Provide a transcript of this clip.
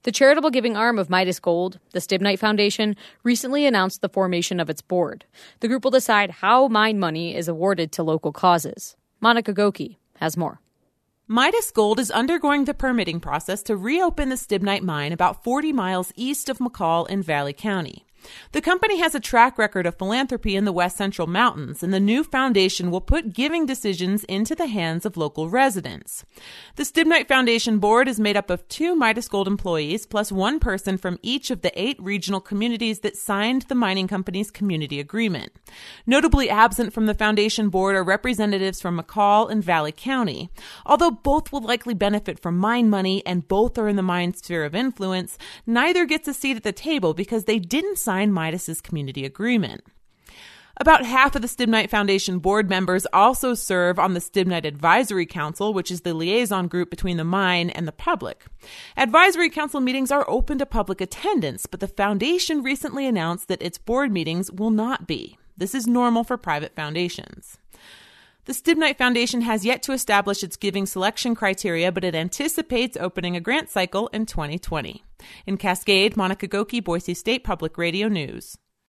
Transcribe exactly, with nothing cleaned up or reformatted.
The charitable giving arm of Midas Gold, the Stibnite Foundation, recently announced the formation of its board. The group will decide how mine money is awarded to local causes. Monica Goki has more. Midas Gold is undergoing the permitting process to reopen the Stibnite mine about forty miles east of McCall in Valley County. The company has a track record of philanthropy in the West Central Mountains, and the new foundation will put giving decisions into the hands of local residents. The Stibnite Foundation board is made up of two Midas Gold employees plus one person from each of the eight regional communities that signed the mining company's community agreement. Notably absent from the foundation board are representatives from McCall and Valley County. Although both will likely benefit from mine money and both are in the mine sphere of influence, neither gets a seat at the table because they didn't sign Midas's community agreement. About half of the Stibnite Foundation board members also serve on the Stibnite Advisory Council, which is the liaison group between the mine and the public. Advisory Council meetings are open to public attendance, but the foundation recently announced that its board meetings will not be. This is normal for private foundations. The Stibnite Foundation has yet to establish its giving selection criteria, but it anticipates opening a grant cycle in twenty twenty. In Cascade, Monica Goki, Boise State Public Radio News.